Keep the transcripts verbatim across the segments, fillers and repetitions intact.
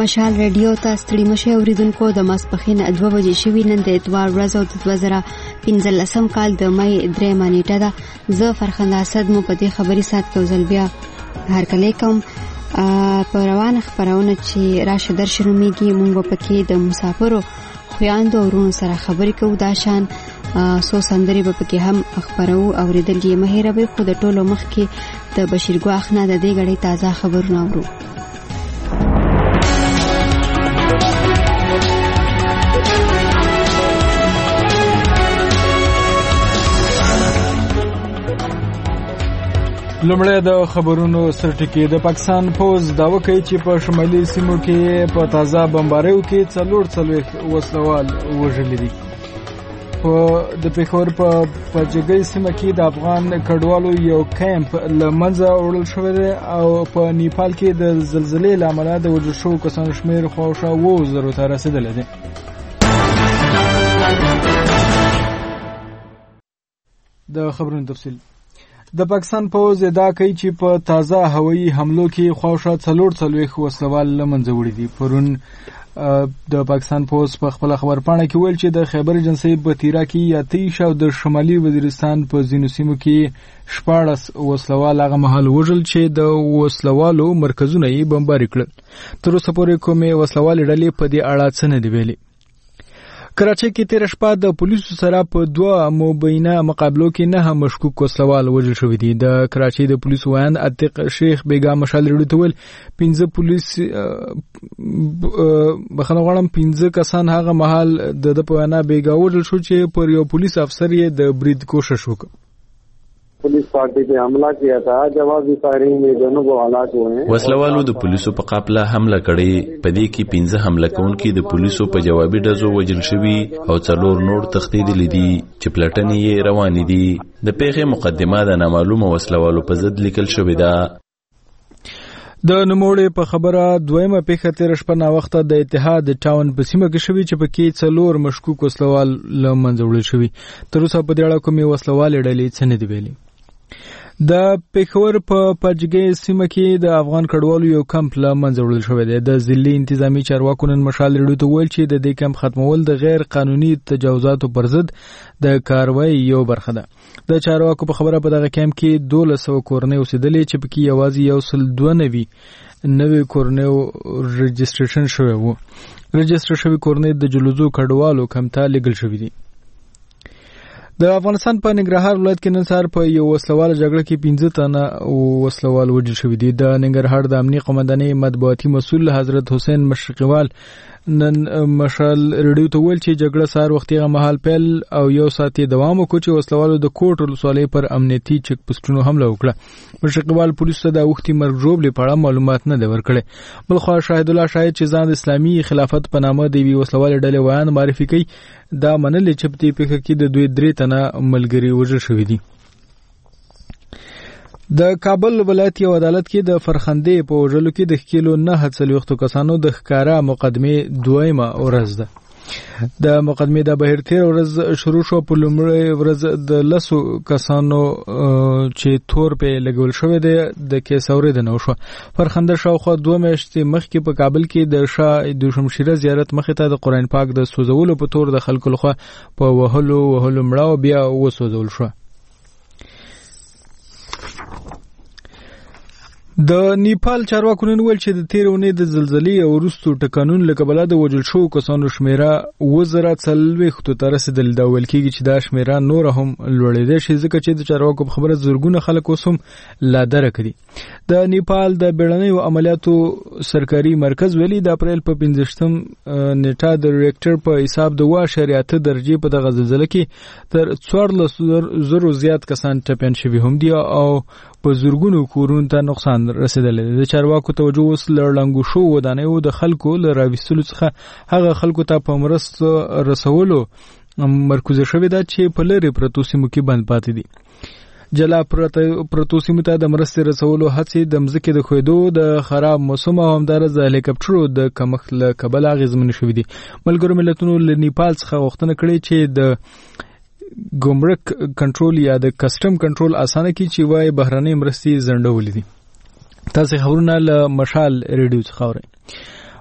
مشال رادیو ته ستړي مشه اوریدونکو د ماسپخین دوه بجې شوي نن د اتوار ورځ او د دوه زره پنځلسم کال د مې درېمه نیټه ده. زه فرخنده اسد مو په دې خبري سات کې ځل بیا هرکلی کوم. په روانه خبرونه چې راشه درشه نومیږي مونږ په کې د مسافرو خویاندو ورونو سره خبرې کوو. دا شان سو سندري په کې هم خبرو اوریدل یې مهیروي خو د ټولو مخ کې د بشیرګو اخنا د دې غړي تازه خبرونه اورو. لومړی د خبرونو سرټکی. د پاکستان پوز داوا کوي چې په شمالي سیمو کې په تازه بمباریو کې څلور څلوېښت وسلوال وژلي دي. په د پېښور په پجګۍ سیمه کې د افغان کډوالو یو کیمپ له منځه وړل شوی دی او په نیپال کې د زلزلې له امله د وژل شوو کسانو شمېر خواوشا اووه زرو ته رسېدلی دی. د خبرونو تفصیل. د پاکستان پوز ادعا کوي چې په تازه هوایي حملو کې خواوشا څلور څلوېښت وسلوال له منځه وړي دي. پرون د پاکستان پوز په خپل خبرپاڼه کې ویل چې د خیبر ایجنسۍ په تیرا کې اتیش او د شمالي وزیرستان په ځینو سیمو کې شپاړس وسلوال هغه مهال وژل چې د وسلوالو مرکزونه یې بمباري کړل. تر اوسه پورې کومې وسلوالې ډلې په دې اړه څه نه دي ویلي. کراچۍ کې تیر شپه د پولیسو سره په دوه مبینه مقابلو کې نه مشکوک وسلوال وژل شوي دي. د کراچۍ د پولیسو وایند عتیق شیخ بیګا مشال ریډیو ته ویل پنځه پولیس بخښنه غواړم پنځه کسان هغه مهال د د په وینا بیګا وژل شو چې پر یو پولیس افسر یې د برید کوشش وکړ. Police party पे हमला किया था. जवाबी फायरिंग में दोनों को हालात हुए हैं. وسلوالو د پولیسو په قافله حمله کړې. په دې کې پنځه حمله کوونکي د پولیسو په جوابي ډزو وژل شوي او څلور نور تښتېدلي دي چې پلټنې یې روانې دي. د پیښې مقدمه د نامعلومه وسلوالو په ضد لیکل شوې ده. د نوموړې په خبره دویمه پیښه تیر شپه نا وخته د اتحاد ټاون په سیمه کې شوې چې پکې څلور مشکوک وسلوال له منځه وړل شوي. تر اوسه په دې اړه کومې وسلوالې ډلې څه نه دي ویلي. د پېښور په پجګۍ سیمه کې د افغان کډوالو یو کمپ له منځه وړل شوی دی. د ضلعي انتظامی چارواکو نن مشال ریډیو ته ویل چې د دې کمپ ختمول د غیر قانوني تجاوزاتو پر ضد د کاروایی یو برخه ده. د چارواکو په خبره په دغه کمپ کې دولس سوه کورنۍ اوسېدلې چې پکې یوازې یو سل دوه نوي نوې کورنۍ رجسټریشن شوی وو. رجسټر شوي کورنۍ د جلوزو کډوالو کمپ ته لیږل شوي دي. د افغانستان په ننګرهار ولایت کې نن سهار په یو وسلوال جګړه کې پنځه تنه وسلوال وژل شوي دي. د ننګرهار د امنیه قومندانۍ مطبوعاتي مسؤل حضرت حسین مشرقیوال نن مشال ریډیو ته ویل چې جګړه سهار وختي هغه مهال پیل او یو ساعت یې دوام وکړ چې وسلوالو د کوټ ولسوالۍ پر امنیتي چک پوسټونو حمله وکړه. مشرقیوال پولیسو ته د اوښتي مرګ ژوبلې په اړه معلومات نه دی ورکړی. بلخوا شاهد الله شاهد چې ځان د اسلامي خلافت په نامه د یوې وسلوالې ډلې ویان معرفي کوي دا منلې چې په دې پیښه کې د دوی درې تنه ملګري وژل شوي دي. د کابل ولایت یو عدالت کې د فرخندې په وژلو کې د ښکېلو نهه څلوېښتو کسانو د ښکاره مقدمې دویمه ورځ ده. د مقدمې د بهیر تیر ورځ شروع شو. په لومړۍ ورځ د لسو کسانو چې تور په لګول شوی دی د کیس اورېدنه وشوه. فرخنده شاوخوا دوه میاشتې مخکې په کابل کې د شاه دوشمشیره زیارت مخې ته د قرآن پاک د سوځولو په تور د خلکو لخوا په وهلو وهلو مړاو بیا وسوځول شو. د نیپال چارواکو نن ویل چې د تیر اونۍ د زلزلې او وروستو ټکانونو له کبله د وژل شوو کسانو شمیره اووه زره څلوېښتو ته رسېدلې ده. ویل کېږي چې دا شمیره نوره هم لوړېدی شي ځکه چې د چارواکو په خبره زرګونه خلک اوس هم لا درکه دي. د نیپال د بیړنیو عملیاتو سرکاري مرکز ویلي د اپریل په پنځویشتم نیټه د ریکټر په حساب د اووه اعشاریه اته درجې په دغه زلزله کې تر څوارلسو زرو زیات کسان ټپیان شوي هم دي او په زرګونو کورونو ته نقصان رسیدلی. د چارواکو توجه اوس له ړنګو شوو ودانیو د خلکو له راویستلو څخه هغه خلکو ته په مرسته رسولو مرکوزه شوې ده چې په لرې پرتو سیمو کې بند پاتې دي. جلا پرتو سیمو ته د مرستې رسولو هڅې د مځکې د ښویدو د خراب موسم او همدارس د هلیکاپټرو د کمښت له کبله اغېزمنې شوي دي. ملګرو ملتونو له نیپال څخه غوښتنه کړې چې د ګمرک کنټرول یا د کسټم کنټرول اسانه کی چې وای بهرنۍ مرستې زندولې دي. تاسو خبرونه له مشال ریډیو څخه اورئ.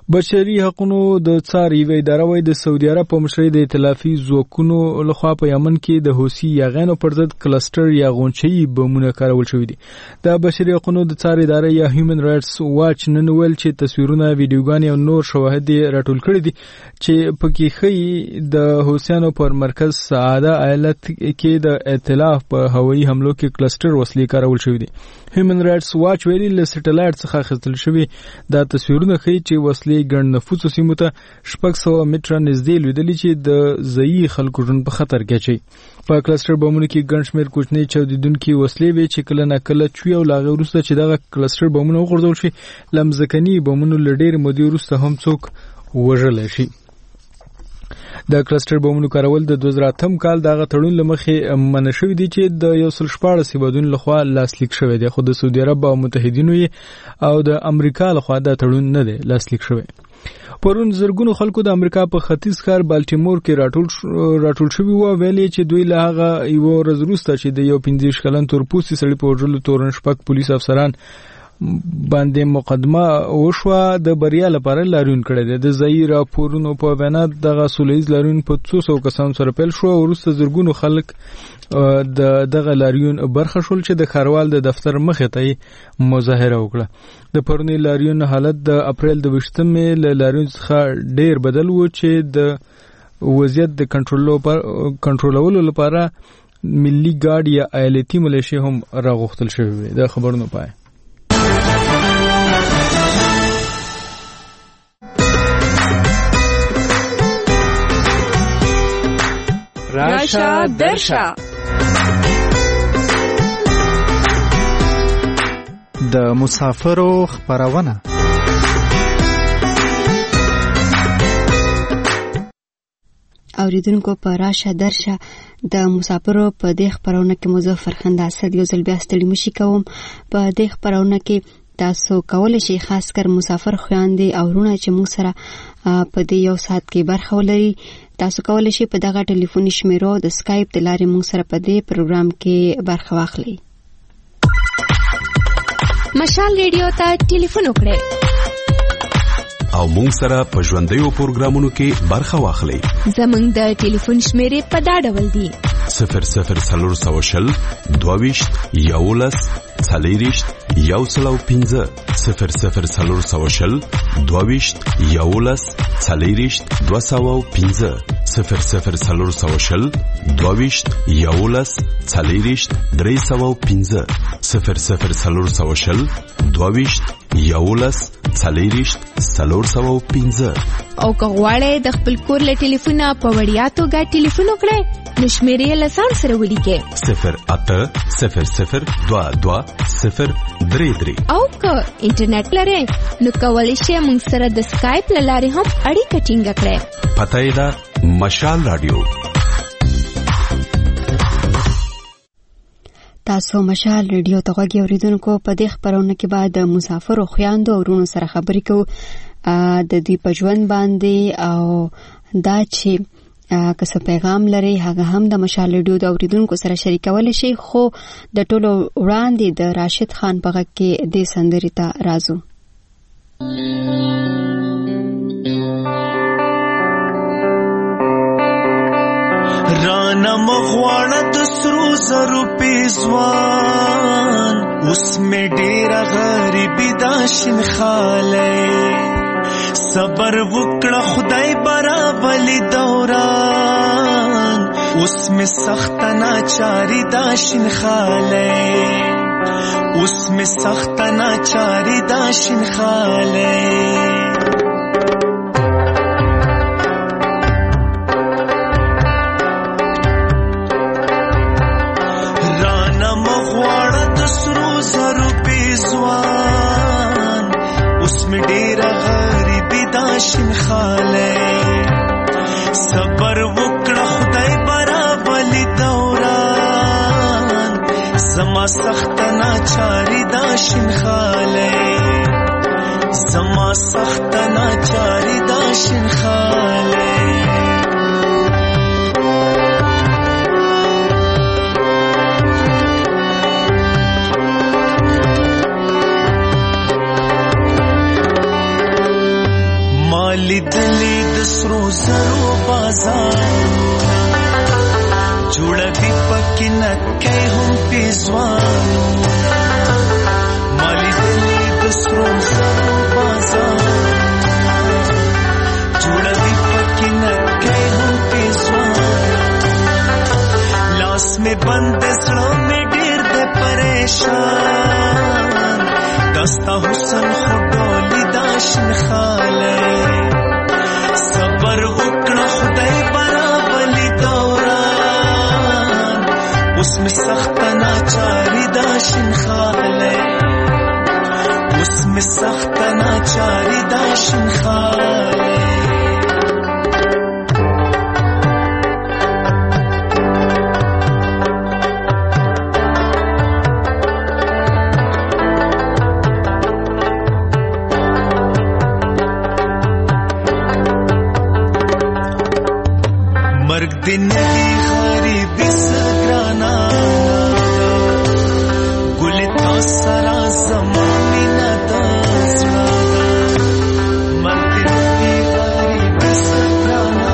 بشري حقوقو د څار یوه اداره وایي د سعودي عرب په مشرۍ د ائتلافي ځواکونو لخوا په یمن کې د حوثي یاغانو پر ضد کلسټر یا غونچه‌يي بمونه کارول شوي دي. د بشري حقوقو د څار اداره یا هیومن رائټس واچ نن ویل چې تصویرونه، ویډیوګانې او نور شواهد راټول کړي دي چې پکې ښیي د حوثیانو پر مرکز سعاده ایالت کې د ائتلاف په هوایي حملو کې کلسټر وسلې کارول شوي دي. هیومن رائټس واچ ویلي له سټلایټ څخه اخیستل شوي دا تصویرونه ښیي چې وسلې ګڼ نفوسو سیمو ته شپږ سوه متره نږدې لوېدلي چې د ځایي خلکو ژوند په خطر کې اچوي. په کلسټر بمونو کې ګڼ شمېر کوچنۍ چاودېدونکي وسلې وې چې کله ناکله چوي او له هغې وروسته چې دغه کلسټر بمونه وغورځول شي له مځکني بمونو له ډېرې مودې وروسته هم څوک وژلی شي. د کلسټر بمونو کارول د دوه زره اتم کال دغه تړون له مخې منع شوي دي چې د یو سل شپاړس هیوادونو لخوا لاسلیک شوی دی، خو د سعودي عرب او متحدینو یې او د امریکا لخوا دا تړون نه دی لاسلیک شوی. پرون زرګونو خلکو د امریکا په ختیځ ښار بالټیمور کې راټول راټول شوي وو، ویلي چې دوی له هغه یوه ورځ وروسته چې د یو پنځه ویشت کلن تورپوستي سړي په وژلو تورن شپږ پولیس افسران باندې مقدمه وشوه د بریا لپاره لاریون کړی دی. د ځایي راپورونو په وینا دغه سوله ییز لاریون په څو سوو کسانو سره پیل شو او وروسته زرګونو خلک د دغه لاریون برخه شول چې د ښاروال د دفتر مخې ته یې مظاهره وکړه. د پروني لاریون حالت د اپریل د ویشتمې له لاریون څخه ډیر بدل و چې د وضعیت د کنټرولولو لپاره ملي ګارډ یا ایالتي ملیشې هم راغوښتل شوې وې. د خبرونو پای راشا درشا د مسافرو خبرونه. اوریدونکو په راشه درشه د مسافرو په دې خبرونه کې مظفر خندا اسد یو ځل بیا ستړي مشي کوم. په دې خبرونه کې تاسو کولی شئ خاص کر مسافر خویندې او وروڼه چې موږ سره په دې یو ساعت کې برخه ولري، تاسو کولی شئ په دغه ټلیفوني شمیرو د سکایپ د لارې موږ سره په دې پروګرام کې برخه واخلئ. مشال ریډیو ته ټلیفون وکړئ او مونږ سره په ژوندیو پروګرامونو کې برخه واخلئ. زمونږ د ټلیفون شمیرې په دا ډول دي: صفر صفر څلور سوه شل دوه ویشت یولس څلېرویشت یو سل او پنځه صفر صفر څلور سوه شل دوه ویشت یولس څلېرویشت دوه سوه او پنځه صفر صفر څلور سوه شل دوه ویشت یولس څلېرویشت درې سوه او پنځه صفر صفر څلور سوه شل دوه ویشت یولس څلېرویشت څلور سوه او پنځه. او که غواړئ د خپل کور له ټلیفونه په وړیا توګه ټلیفون وکړئ نو شمیرې له ځان سره ولیکئ: صفر اته صفر صفر دوه دوه صفر درې درې. او که انټرنیټ لرئ نو کولی شئ موږ سره د سکایپ له لارې هم اړیکه ټینګه کړئ. پته یې ده مشال راډیو. تاسو مشال ریډیو ته غوږ اوریدونکو. په دې خبرونه کې بعد د مسافرو خویندو او وروڼو سره خبرې کوو د دوی په ژوند باندې او دا چې که څه پیغام لري هغه هم د مشال ریډیو د اوریدونکو سره شریکولی شي. خو د ټولو وړاندې د راشد خان په غږ کې دې سندرې ته راځو. رانا مغواړه د سرو زرو پیزوان اوس می ډیره غریبی دا شین خاله صبر وکړه خدای برابلی دوران اوس می سخت ناچاری دا شین خاله اوس می سخت ناچاری دا شین خاله. شین خاله صبر وکړه خدای برابلی دوران زما سخت ناچاری دا شین خاله زما سخت ناچاری دا شین خاله. جوړوي پکې نکې هم پیزوانو مالی دلی د سرو زرو بازار جوړوي پکې نکې هم پیزوانو لاس میں بند زړه میں ډېر د پریشان دستا حسن خو ډولي دا شین خاله صبر وکړه خدای برابرلی دوران اوس می سخت ناچاری دا شین خاله اوس می سخت ناچاری دا شین خاله مرگ दिन की गरीबी सगराना गुलता सारा ज़माने न दासना مرग दिन की गरीबी सगराना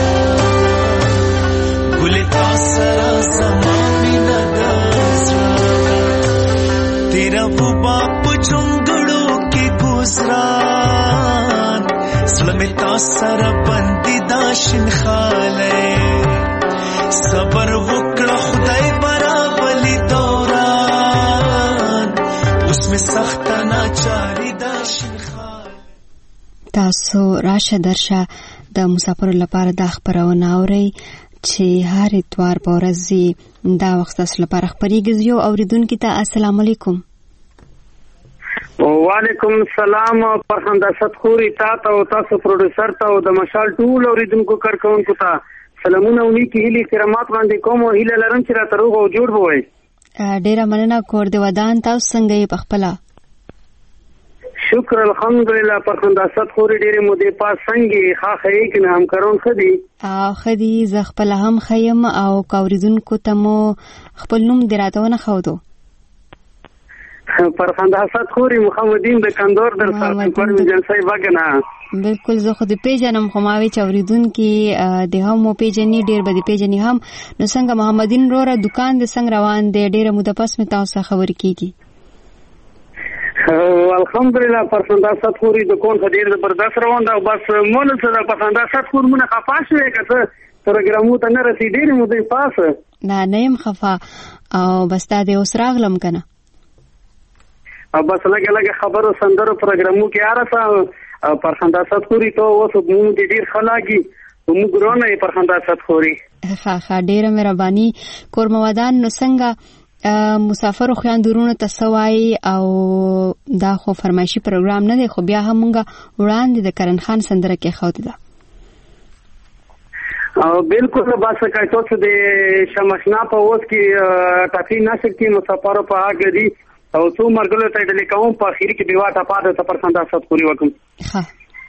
गुलता सारा ज़माने न दासना तेरा वो बाप चुंगड़ों की गुजरान सलमेता सारा बंदी दाशिन खाले صبر وکړه خدای برابرلی دوران اوس می سخت ناچاری دا شنخال. تاسو راشه درشه د مسافر لپاره د خبرونه اوري چې هر اتوار په ورځ دا وخت تاسو لپاره خبرېږي. یو اوریدونکو ته السلام علیکم. وعلیکم السلام. پرخنده ستخوري تاسو او تاسو پروډوسر ته او د مشال ټول اوریدونکو کارکونکو ته سلامونه او نیکی هیلې کرامات باندې کوم او هیله لرم چې راته روغ او جوړ وای. ډیره مننه کور دی ودان. تاسو څنګه یې په خپل؟ شکر الحمدلله. پرخنده ستخوري ډیره مو دې پاس څنګه خاخه یې کنه هم کارون خدي او خدي ز خپل هم خیم او اوریدونکو ته مو خپل نوم دراتونه خو دو. پرخنده ستخوري محمدین د کندور در سره پر جنسای وګنا. بالکل زه خو د پیژنم خو ما وی چوریدونکو د هم پیژنې ډیر به د پیژنې هم نو څنګه محمدین روره دکان د څنګه روان دی؟ ډیره موده پس مې تاسو خبر کیږي. الحمدلله پرخنده ستخوري د کون خدیر زبردست روان دا بس مونږ سره پرخنده ستخور مونږه خفاش وې کته پروګرامو ته نه رسیدې موده پاس نه نیم خفا او بس دا د اوس راغلم کنه او بس لګه لګه خبرو سندرو پروګرامو کې آرسه پرخنده ستخوري ته اوس موږ ډیر خلاګي موږ ورونه پرخنده ستخوري ها ها ډیره مهرباني کور موادان. نو څنګه مسافر خو اندورونه تسوي او دا خو فرمایشي پروګرام نه دی خو بیا هم موږ وړاندې د کرن خان سندره کې خوته ده او بالکل بس کایته د شمشنا په اوس کې ټاپی نشر کې مسافر په هغه دی او څو مرګلو ته ډلې کوم په اخیری کې دیوا ته پاده ته پرخنده ستخوري وکم. ها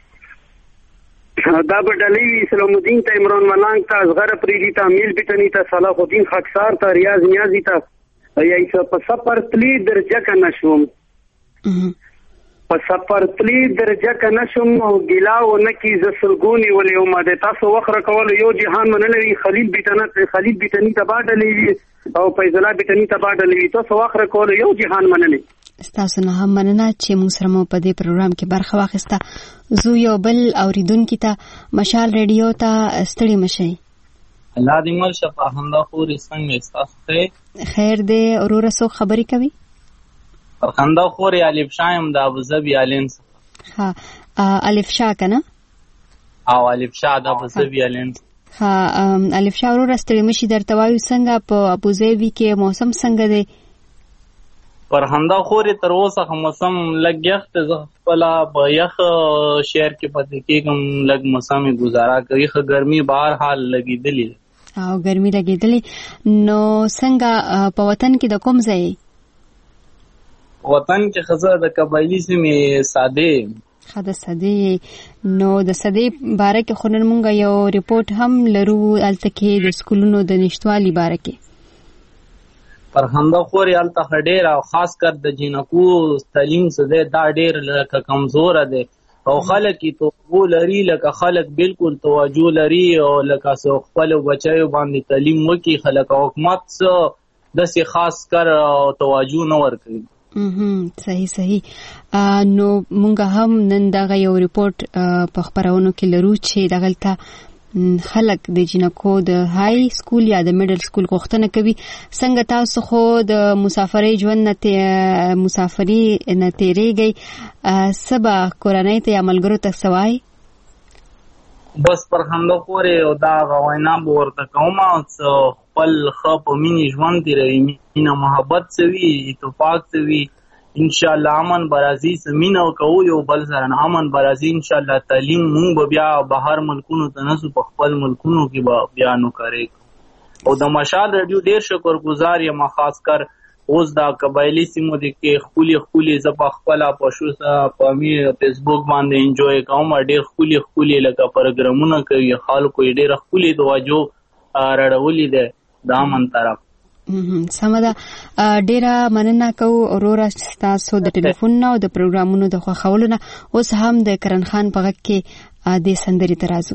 دا به ډلې سلام الدین ته عمران ملنګ ته اصغر پریدي ته میل بیتنی ته صلاح الدین خاکسار ته ریاض نیازی ته یا په سفر تلی درجه کنه شوم په سفر تلی درجه کنه شوم او ګلا و نکی ز سلګونی ولې او ما د تاسو وخره کول یو جهان منلوي خلیل بیتنه خلیل بیتنی ته باډلې او فیضلا بیتنی ته باډلې تاسو وخره کول یو جهان منلې. تاسو نه هم مننه چې موږ سره مو په دې پروګرام کې برخه واخیسته. زو یو بل اوریدونکو ته مشال ریډیو ته ستړي مشي. الله دې مل شفا همدا خوري څنګه تاسو ته خیر دې اورور سو خبري کوي. پرخنده خوري الف شایم د ابوظبي الینس. ها الف شا کنه او الف شا د ابوظبي الینس. ها الف شا اورور ستړي مشي درته وایو څنګه په ابوظبي کې موسم څنګه دی؟ پرخنده خوري تر اوسه موسم لګیخت ز خپل په یخ شهر کې پاتې کېږم لګ موسم گزارا کوي خو ګرمي بهر حال لګیدلی او ګرمي لګیدلی. نو څنګه په وطن کې د کوم ځای؟ وطن کې خزه د قبایلی سیمې ساده خاده ساده. نو د ساده باره کې خو نن مونږ یو ریپورت هم لرو الته کې د سکولونو د نشټوالي باره کې. پرخنده خوري الته ډیر او خاص کر د جنکو تعلیم څخه دا ډیر لکه کمزور دی او خلک توجه لري لکه خلک بالکل توجه لري او لکه سو خپل بچایو باندې تعلیم وکي خلک حکومت څه داسې خاص کر او توجه نه ورکوي. صحیح صحیح. نو مونږ هم نن دغه یو ریپورت په خبرونو کې لرو چې دغلته خلک د جنکو د های سکول یا د میډل سکول غوښتنه کوي. څنګه تاسو خو د مسافرۍ ژوند نه مسافري نه تیریږئ سبا کورنۍ ته یا ملګرو ته سوای؟ بس پر همدا پورې او دا غوینا به ورته کوم خپل ښه په مینې ژوند تیروي مینه محبت سوي اتفاق سوي انشاءالله امن برازي سمینه کوو یو بل سره امن برازي انشاءالله تعلیم مونږ به بیا بهر ملکونو ته نسو په خپل ملکونو کې به بیا نو کوي او د مشال رادیو ډیر شکر گزار یم خاص کر اوس دا قبایلی سیمو د کې خولي خولي زپا خپل په شو په می فیسبوک باندې انجوای کوم ډیر خولي خولي لکه پروګرامونه کوي خلکو ډیر خولي دواجو راړولې ده د امن طرف. سمه ده ډیره مننه کوو اورورا تاسو د ټلیفون نه او د پروګرامونو د خوښولو نه. اوس هم د کرن خان په غږ کې د سندري ترازو.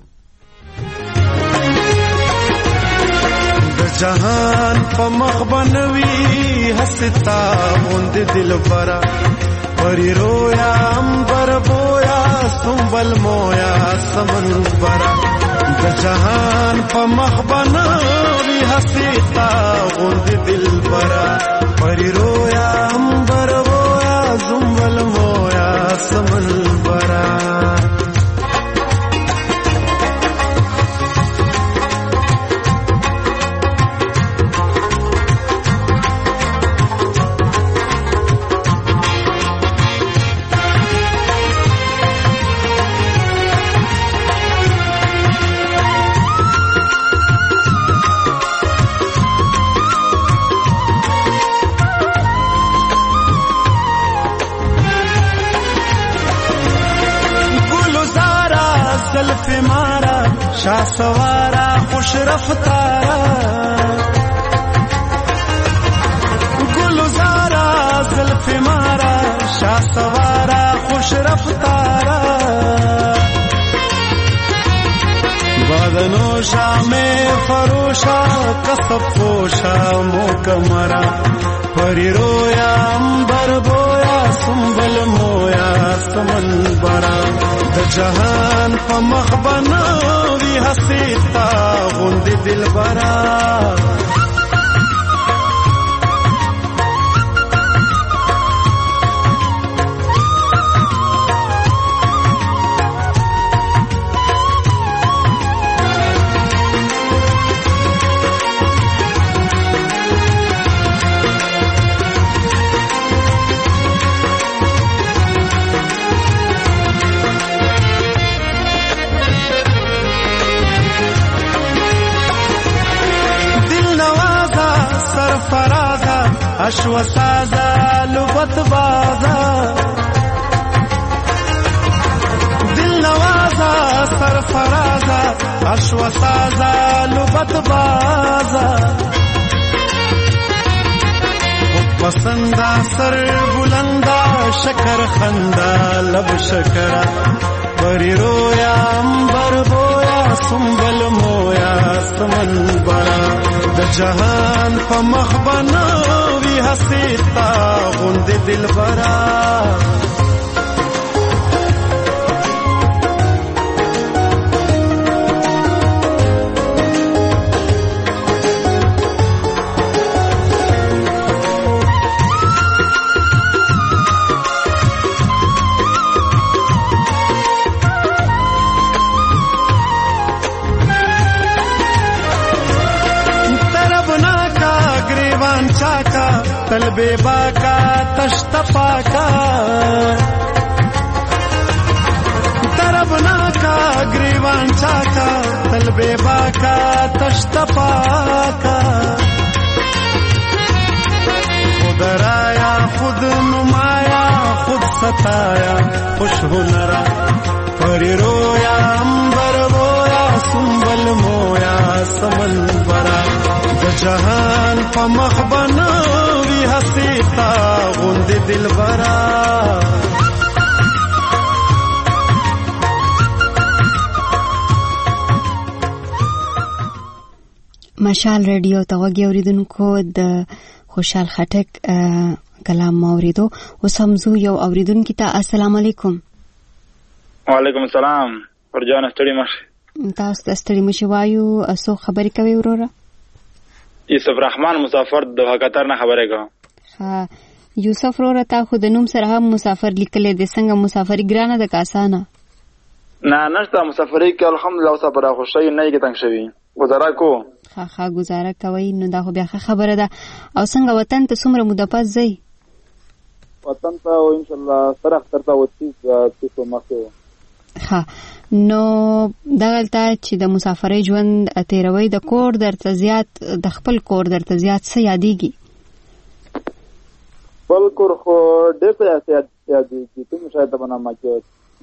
د جهان په مخ بنوي هستا اوند دل برا پری رویا امبر بویا سنبل مویا سمن برا د جهان په مخ بنوي हसीता गुंद दिल बरा परी रोया अंबर बोया जुम्बल मोया समल बरा शाह सवारा खुश रफ्तारा गुलजारा जुल्फ मारा शाह सवारा खुश रफ्तारा बदनोशा में फरोशा कसब पोशा मोकमरा परी रोया अंबर बोया सुंबल मोया समन बरा द जहान په مخ بنوي حسيتا غوند دل برا اشو سازا لبت بازا دل نوازا سرفرازا اشو سازا لبت بازا پسندا سر بلندا شکر خندا لب شکرا پری رویا امبر بویا سنبل مویا سمن برا د جهان په مخ بنوي حسيتا غوند دل برا तलबे बाका तश्तपा का तरबना का ग्रीवान चाका तलबे बाका तश्तपा का खुद राया खुद नुमाया खुद सताया खुश हुनरा परी रोया अंबर बोया सुंबल मोया समन बरा द जहान په مخ بنوي حسيتا غوند دل برا مشال رادیو ته وګورئ اوریدونکو د خوشحال خټک کلام اوریدو. اوس هم زه یو اوریدونکو ته السلام علیکم. وعلیکم السلام. ورجان ستړي مشه. تاسو ته ستړي مشه وایو. اسو خبرې کوي وروره؟ یوسف رحمان مسافر د قطر نه خبرې کوم. ها یوسف وروره تا خو د نوم سره هم مسافر لیکلې د څنګه مسافر ګرانه د کاسانه؟ نه نشته مسافرۍ کې الحمدلله اوس پر خوشی نه کې تنگ شوی گزاره کو. ها ها گزاره کوي نو دا خو بیا خبره ده. او څنګه وطن ته څومره موده پس ځئ؟ وطن ته ان شاء الله سره اختر ته وتی چې مخه. ها نو دغلته چې د مسافرۍ ژوند تیروي د کور درته زیات د خپل کور درته زیات څه یادېږي؟ بل کور خو ډېر څه یادېږي ته شاید په نامه کې.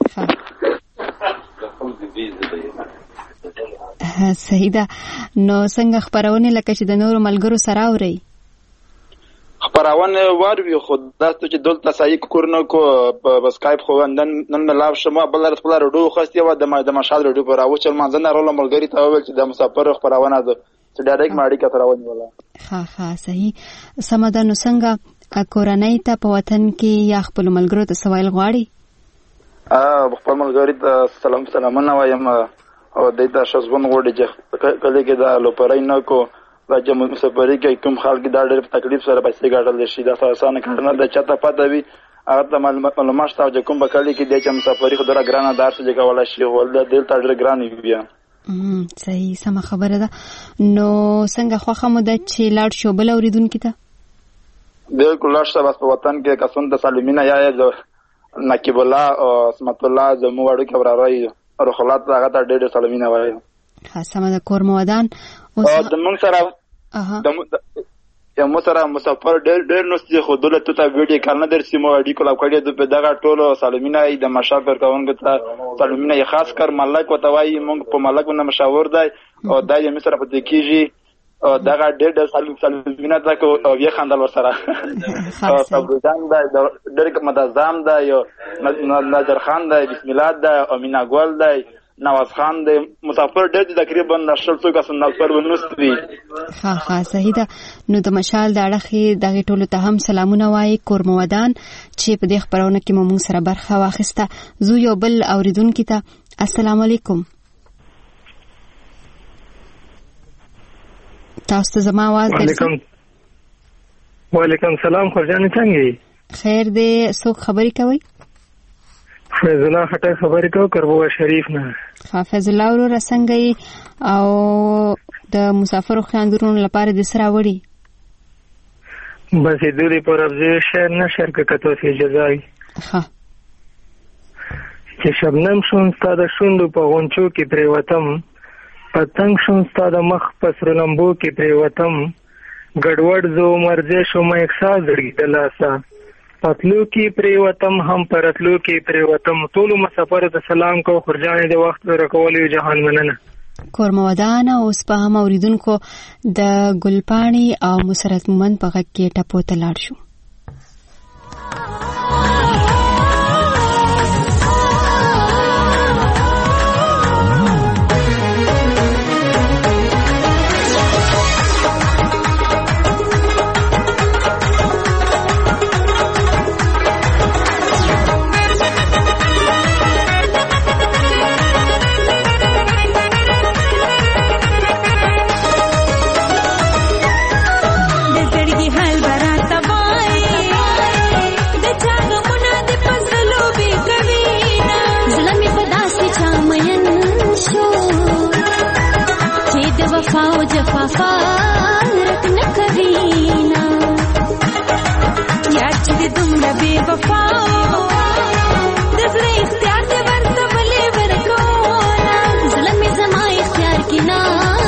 صحیح ده. نو څنګه خبرونه لکه چې د نورو ملګرو سره اوري؟ خبرونه واروي خو داسته چې دلته صحیح کورنو کو په اسکایپ خو نن نن لاو شمه بل رات خپل رډو خوستي و د د مشال رډو پر او چې منځنه رول ملګری ته ویل چې د مسافر خبرونه ده چې ډایرکټ ماړی کا ترونه ولا. ها ها صحیح سمدان. څنګه کورنۍ ته په وطن کې یا خپل ملګرو ته سوال غواړي؟ ا خپل ملګری ته سلام سلامونه وایم او دایته شزبون غوړي چې کله کې دا لوپرای نه کو راځي مسافرۍ کې کوم خلک دا ډېر تکلیف سره پیسې ګټل شي دا اسانه کار نه ده. چاته پته وي هغه ته معلومات شته چې کوم بکلی کې د چم مسافرۍ خو ډېر ګرانه دار څه جګه ولا شي ول د دل ته ډېر ګران وي. ام صحیح سم خبره ده. نو څنګه خوخه مو ده چې لاړ شو بل اوریدونکو ته؟ بالکل لاړ شو بس په وطن کې کسون ته سالمینا یا نقیب الله او اسمت الله زمو وړو کې ورارای او خلات هغه ته ډېر سالمینا وایي. ها سم ده. کور مودان او د موږ سره د یا مو سره مسافر ډېر ډېر نو چې خو دولت ته ویډیو کال نه درسي مو اډی کولا کړی د په دغه ټولو سالمینا د مشاور کاونګ ته سالمینا یې خاص کر ملک وتوای موږ په ملک باندې مشاور دی او دا یې مصر په دې کېږي او دغه ډېر ډېر سالمینا دا کو او یې خندل ورسره او صبرجان دا ډېر مدازام دا یو نظر خان دا بسم الله دا امینا ګل دا نواز خان د مسافر ډېر تقریبا نشل څو کس نه پر ونوستوي. ها ها صحیح ده. نو د مشال د اړخې دغه ټولو ته هم سلامونه وایي کور مودان چې په دې خبرونه کې مو موږ سره برخه واخیسته. زه یو بل اوریدونکو ته السلام علیکم. تاسو ته زما आवाज وعلیکم وعلیکم سلام. خورجان څنګه یې؟ خیر دې څوک خبرې کوي؟ فیض الله خټک خبرې کوم کربوغه شریف نه. حافظ الله ورو څنګه او د مسافرو خاندرونو لپاره د سره وړي؟ بس دوی پر ابزه شهر نه شهر کې کته سي جزای. ها چې شبنم شون ستاده شوندو په غونچو کې پریوتم پتنګ شون ستاده مخ پسر لمبو کې پریوتم ګډوډ زو مرزه شو مې احساس دړي دلاسا پتلو کې پریوتم هم پرتلو کې پریوتم. ټول مسافر ته سلام کو خرجانې د وخت رکولې جهان مننه. کور مودان اوس په هم اوریدونکو د ګلپاڼي او مسرت مومن په غږ کې ټپو ته لاړ شو. जफा रख न करीना यार चीज़ तुम लबे वफाओ दसरे इख्तियार से वर्त बले वरकोना ज़ुल्म ज़मा इख्तियार की ना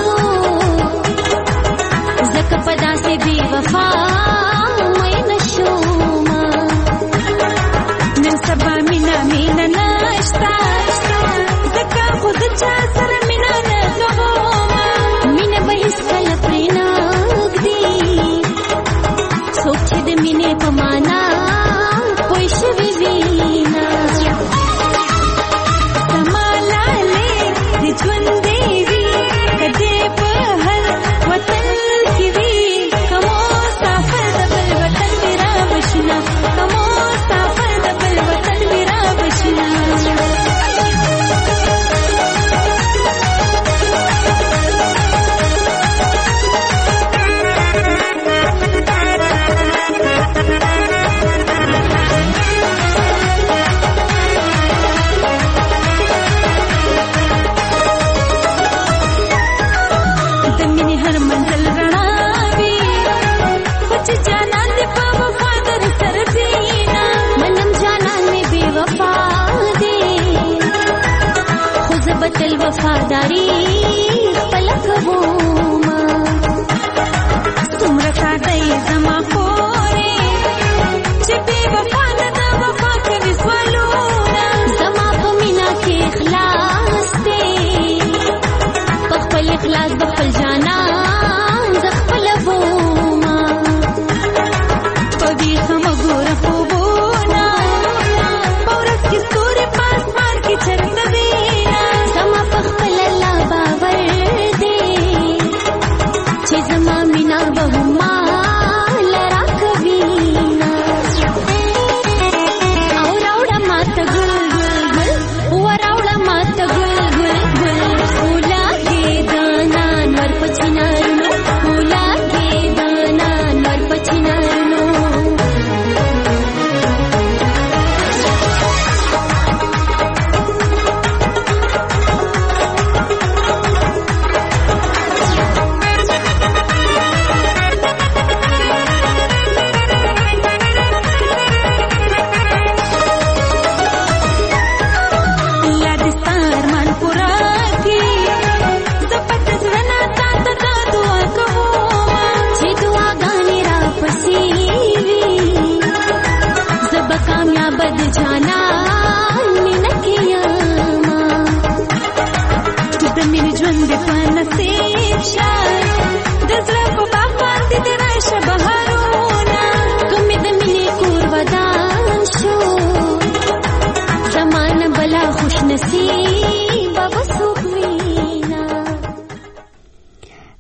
ज़क पदा से बेवफा मैं नशोमा من सबा मिना मिना नाश्ता ज़का खुद चा सर मिना नज़ो कल प्रेनाग दी सोच दे मिने पमाना कोई शवीना समाला ले रिजवन देवी कदे पहल वत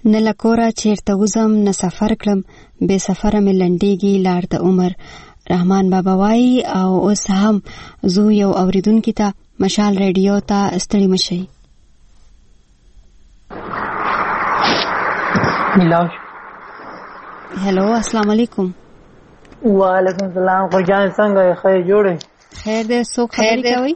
نه لکوره چیرته وزم نه سفر کړم بې سفره مې لنډېږي لار د عمر. رحمان بابا وایي او اوس هم زو یو اوریدونکي ته مشال ریډیو ته ستړي مشئ. هلو السلام علیکم. وعلیکم السلام. خورجان څنګه یې؟ خیر جوړې؟ خیر دې. څوک خبرې کوي؟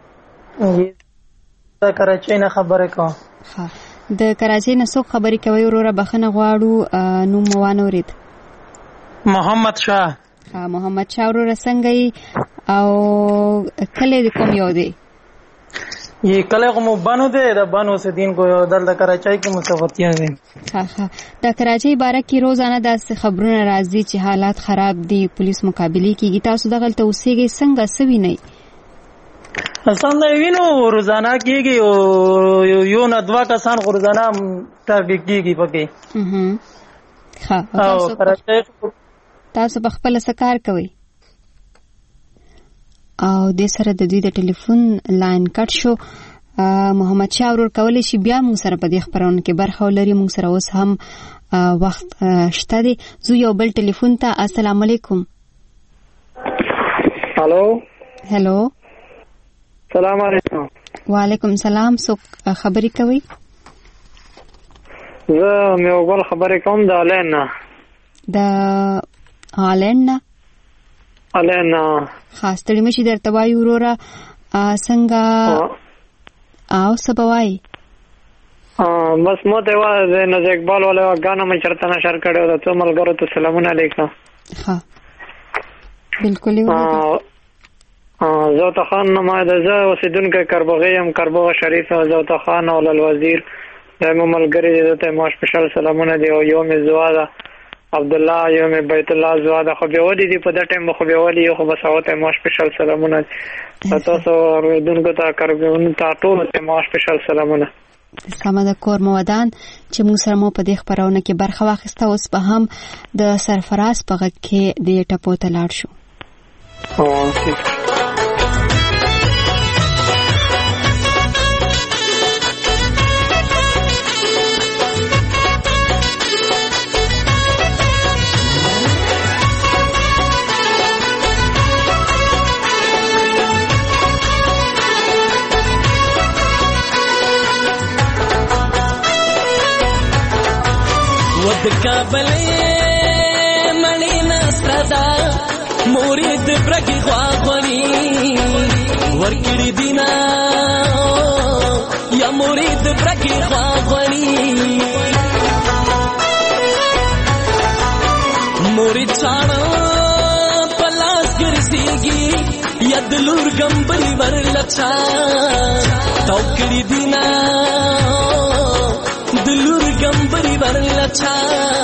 د کراچۍ نه خبرې کوم. ها د کراچۍ نه څوک خبرې کوي؟ وروره بخښنه غواړو نوم مو وانه ورید. محمد شاه. ها محمد شاه وروره څنګه یې او کله دې کوم یو دی؟ یہ کله کوم بانو دی د بانو سدین کو دلته کراچۍ کې مسافرتیان دي. ها ها د کراچۍ باره کې روزانه داسې خبرونه راځي چې حالات خراب دي، پولیس مقابله کیږي. تاسو دغلته اوسېږئ څنګه سوي نه؟ څنګه وینو روزانه کیږي او یو نه دوا کسان روزانه ټارګټ کیږي پکې. ها تاسو تاسو په خپل څه کار کوئ؟ او د سره د دوی د ټلیفون لاین کټ شو. محمد شاه ورور کولی شي بیا موږ سره په دې خبرونه کې برخه ولري. موږ سره اوس هم وخت شته دی. زه یو بل ټلیفون ته. السلام علیکم. هلو هلو سلام علیکم. وعلیکم سلام. څوک خبرې کوي؟ زه یو بل خبرې کوم د آلین نه. د آلین نه؟ آلین نه. خاص تړي مشي درته وایي وروره څنګه او څه به وایي؟ بس مو ته وایي د نز اقبال والا غانا مې چرته نشر کړی و. د څو ملګرو ته سلامونه علیکم. ښه بلکل یې زوتا خان نمایده. زه اوسېدونکی کربوغی یم، کربوغ شریف. زوتا خان او الوزیر زمو ملګري دي ته مو سپیشل سلامونه دي. او یو مې زوا ده عبدالله، یو مې بیت الله زوا ده. خو به ودی دي په دې ټیم خو به ولي خو بس اوته مو سپیشل سلامونه دي. تاسو اوریدونکو ته کربوغ ته ټول ته مو سپیشل سلامونه. سلام د کور مودان چې موږ سره مو په دې خبرونه کې برخه واخیسته. اوس به هم د سرفراز په غږ کې د ټپو ته لاړ شو. اوکې ود کابلې مړی نستدا مورید برګي غواغونی ورکړی دینا یا مورید برګي غواغونی مورید چاړه پلاس ګرځيږي یا دلور ګمبري ورلچا توکړی دینا دلور ګمبري ورلچا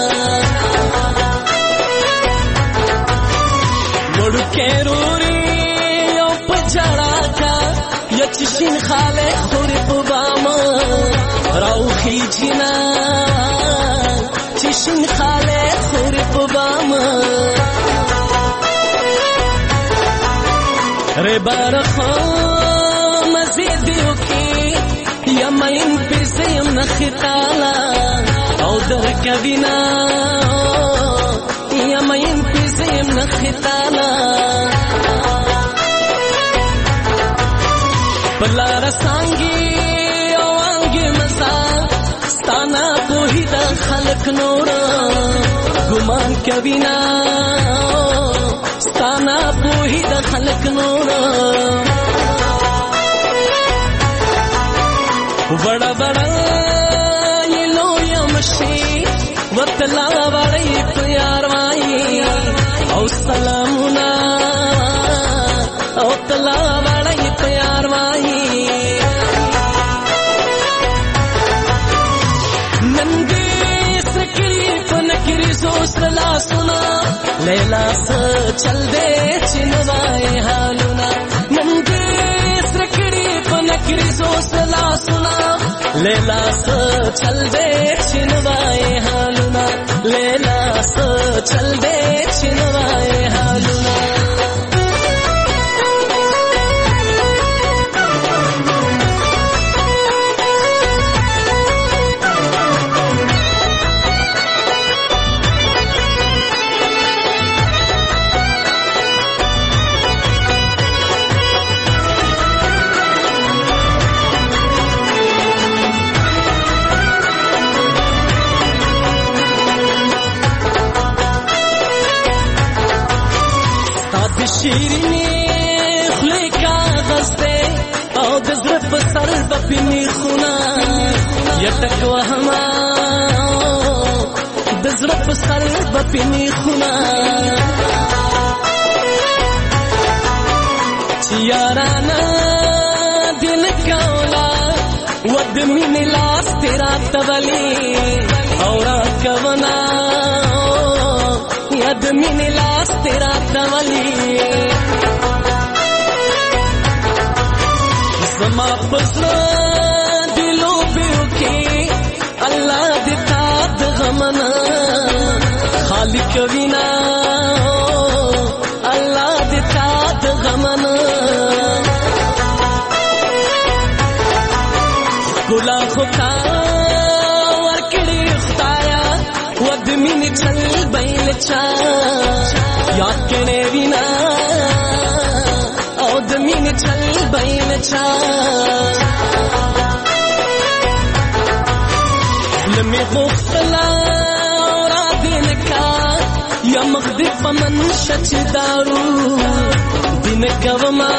وړو کېروري او پجړا کا یچشین خاله خوري په باما راوخي جنا چشین خاله خوري په باما ره بارخه مزيدو کې یمین پسیم نخطالا او در کبینا یمین پسیم نخطالا بلا رسانگی او آنگی مزا ستانا پوہی دا خلق نورا گمان کبینا ستانا پوہی دا خلق نورا بڑا بڑا یہ لو یمشی وطلا بڑی پیار وائی او سلامنا او تلا بڑی پیار وائی ننگی سکری پنکری سوسلا سنا لیلا سا چل دے چنوائے حالنا ننگی سکری پنکری سوسلا سنا لیلا سا چل دے چنوائے حالنا لیلا سا چل دے چنوائے حالنا د شیرینې خولې کاغذ دی او د زړه په سر به پینې خونه یټک وهمه د زړه په سر به پینې خونه چې یارانه دې نه کوله و د مینې لاس دې راته ولې او راکوونه یا د مینې لاس دې راته ولې زما په زړه د لوبیو کې الله دې تا د غم نه خالي کوي نه الله دې تا د غم نه ګلا خدا ورکړې خدایا و د مینې چل بیل چا یاد کړې وینا او د مینې چل بیل چا لمې غوښتله را دې نه کا یا مخ دې په منشه چې دارو دې نه کومه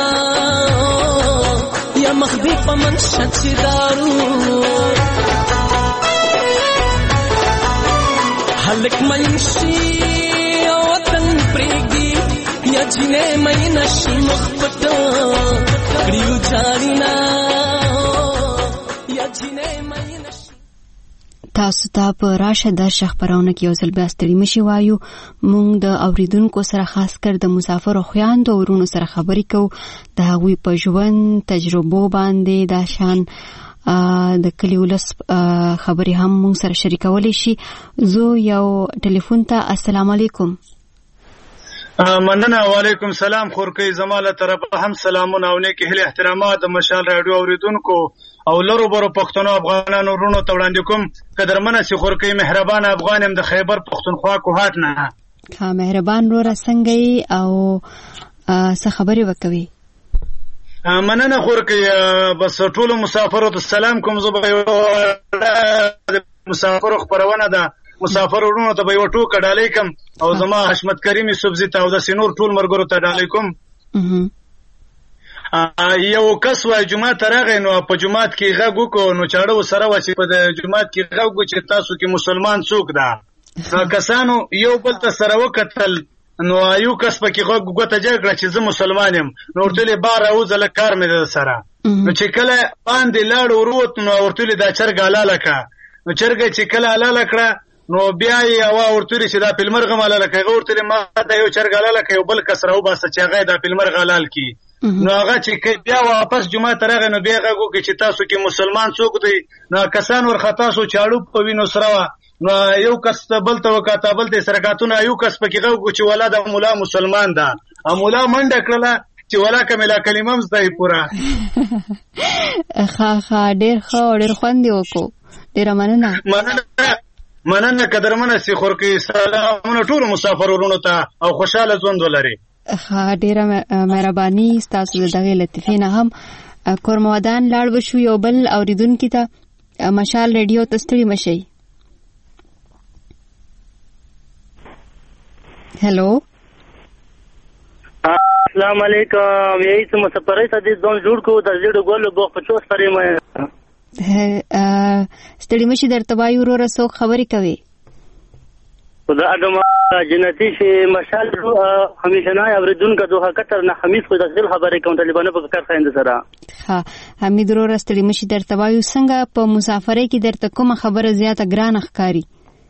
یا مخ دې په منشه چې دارو هلک منشي او وطن پرېږدي یا جینې مې نشي مخ پټ کړیو جارینا یا جینې مې نشي تاسو ته په راشه درشه خبرونه کې یو ځل بیا ستړي مشي وایو مونږ د اوریدونکو سره خاص کر د مسافرو خویندو او ورونو سره خبرې کوو د هغوی په ژوند تجربو باندې دا شان د کلی ولس خبرې هم مونږ سره شریکولی شي. زه یو ټلیفون ته السلام علیکم. مننه. وعلیکم سلام. خورکۍ زماله طرفه هم سلامونه او نیک هیله احترامات د مشال رادیو اوریدونکو او لرو برو پښتنو افغانانو ورونو ته وړاندې کوم. قدرمنه سي خورکۍ مهربان افغان هم د خیبر پښتونخوا کوهات نه. ها مهربان وروره څنګه یې او څه خبرې وکوي؟ مننه خورکۍ. بس ټولو مسافرو ته سلام کوم. زه به یو مسافرو خبرونه ده مسافر ورونو ته به یو ټوکه ډالۍ کوم او زما حشمت کریم یوسفزي ته او د سینور ټول مرګرو ته ډالۍ کوم. یو کس وای جمعه ته راغی نو په جمعات کې غږ وکړو نو چاړه وسره و چې په جمعات کې غږ وکړو چې تاسو کې مسلمان څوک ده. کسانو یو بل ته سره وکتل نو یو کس پکې غږ وګته جګړه چې زه مسلمان یم نو ورته بار اوځله کار مې ده سره نو چې کله باندې لاړ وروت نو ورته دا چرګ حلاله کا نو چرګ چې کله حلاله کړه نو بیا یې هوا ورته چې دا پلمرغه حلاله کوي ورته ما دا یو چرګ حلاله کوي بل کس راو باسه چې هغه دا پلمرغه حلال کی نو هغه چې بیا واپس جمعه ترغه نو بیا هغه کو چې تاسو کې مسلمان څوک دی نو کسان ورختا سو چاړو په وینو سره نو یو کس بل ته وکاته بل ته سرکاتونه یو کس پکې غو چې ولاده مولا مسلمان ده مولا منډه کړله چې ولا کملا کلمه مزدای پورا خا خا ډېر خو ډېر خوندې وکړو. ډېر مننه. مننه مننه قدرمنه سي خورکۍ. سلامونه ټول مسافر ورونو ته او خوشاله ژوند ولري. ها ډېره مهرباني ستاسو دغه لطیفې نه هم کورمودان لاړ وشو یو بل اوریدونکي ته مشال ریډیو ته ستړي مشئ. هلو السلام علیکم. یہی تو مسافرای ته ځان جوړ کو د زیړو ګولو بوخ په چوس پرې مې ستړي مشي درته وایو وروره څوک خبرې کوي؟ خدا ادم جنتی شي مشال همیشه نه اوریدونکو دوه کتر نه حمید خو د ځل خبرې کوم طالبانو په کار خایند سره. ها حمید وروره ستړي مشي درته وایو څنګه په مسافرۍ کې درته کومه خبره زیاته ګرانه ښکاري؟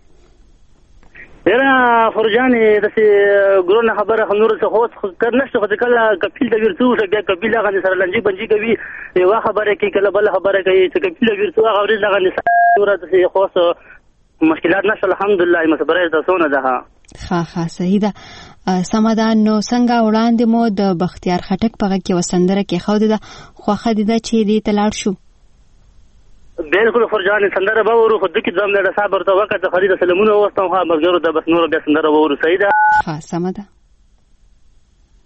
یاره فرجان داسې ګرونه خبره خو نور څه خو کار نشته خو کله کپیل د ورتو بیا کپیل هغه سره لنجي بنجي کوي یو خبره کوي کله بل خبره کوي چې کپیل د ورتو هغه ورته هغه نسوره داسې خو مشکلات نشته الحمدلله مسافرۍ تاسو نه ده. ها ها صحیح ده. سمدان نو څنګه وړاندې مو د بختیار خټک په غږ کې وسندره کې خو ده خوخه دي چې دې تلاړ شو. بالکل فرجان سندره به ورو خود کې ځم نه صبر ته وخت خرید سلامونه وستم ها مرګرو د بس نور بیا سندره ورو صحیح ده. ها سم ده.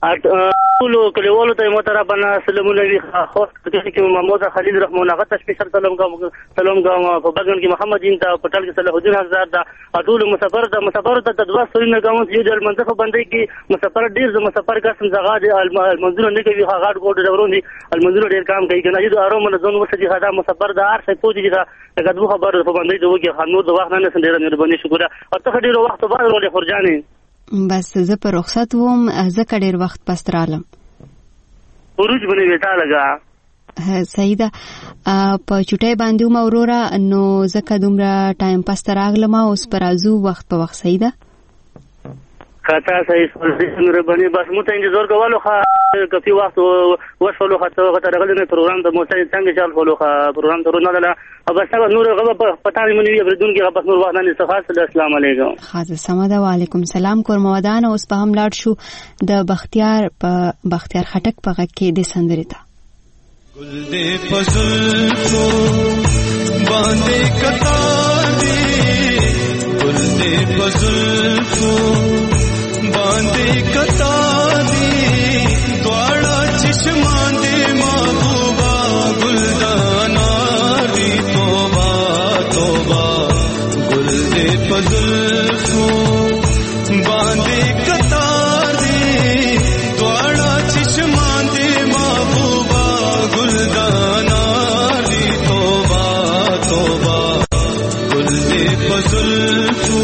ټول کلیوالو ته محترمانه سلامونه وي. خاص کې محمود خلیل رحمان هغه ته سپیشل سلام کوم سلام کوم په بګن کې محمد دین ته پټل کې صلاح الدین حزار دا ټول مسافر ته مسافر ته تدوا سوري نه کوم چې د منځه باندې کې مسافر ډیر د مسافر قسم زغا د المنظور نه کوي هغه ګوډ ډورون دي المنظور ډیر کام کوي کنه چې ارو من ځون وسدي خدا مسافر د ار څخه پوجي دا دغه خبر په باندې دوه کې خنور د وخت نه سندره مهرباني شکر او ته ډیر وخت بعد ورولې خورجانې بس زه په رخصت وم زه ډیر وخت پس رالم ورج باندې وتا لگا صحیح ده په چټای باندې ما اورورا نو زکه دومره ټایم پس راغلم اوس پر ازو وخت په وخت صحیح ده کاته صحیح څنګه باندې بس مو ته انتظار کولو خا کفي وخت وشلو خاطر غته راغلی پروګرام د مو ته څنګه چل کولو خا پروګرام ته نه دلا او بس نور غو په پتا نه منوي بردون کې بس نور وخت نه استخاص السلام علیکم خاصه سمدا وعلیکم السلام کور مودان اوس په هم لاړ شو د بختیار په بختیار خټک په کې د سندرې ته گل دې پزل کو باندې کتا دې گل دې پزل کو باندې کتا دې دواړه چشمان دې محبوبا گلدانا دې توبه توبه گل دې پزل کو باندې کتا دې دواړه چشمان دې محبوبا گلدانا دی توبہ توبہ گل دے فضل کو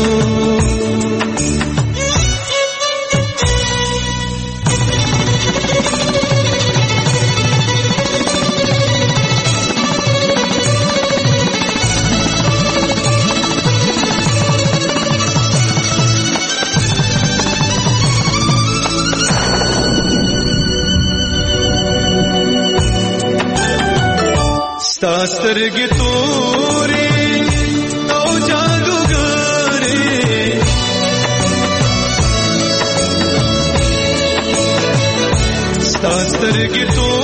سترګې تورې او جادوګرې سترګې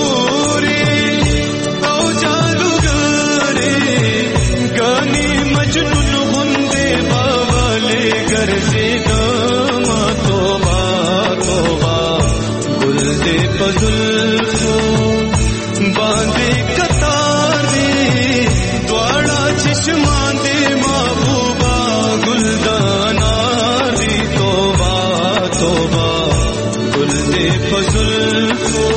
تورې او جادوګرې ګانې مجنون غوندې باولې ګرځېدم توبه توبه ګل دې په زلفو باندې کتا چشمان دے محبوبا گلدانا دی توبہ توبہ گل دے فضل کو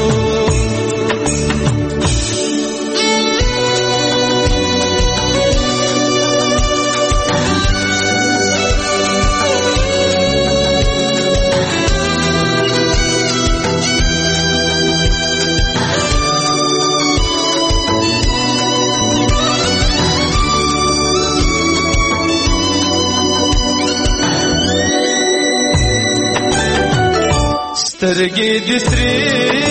سترګې دې سرې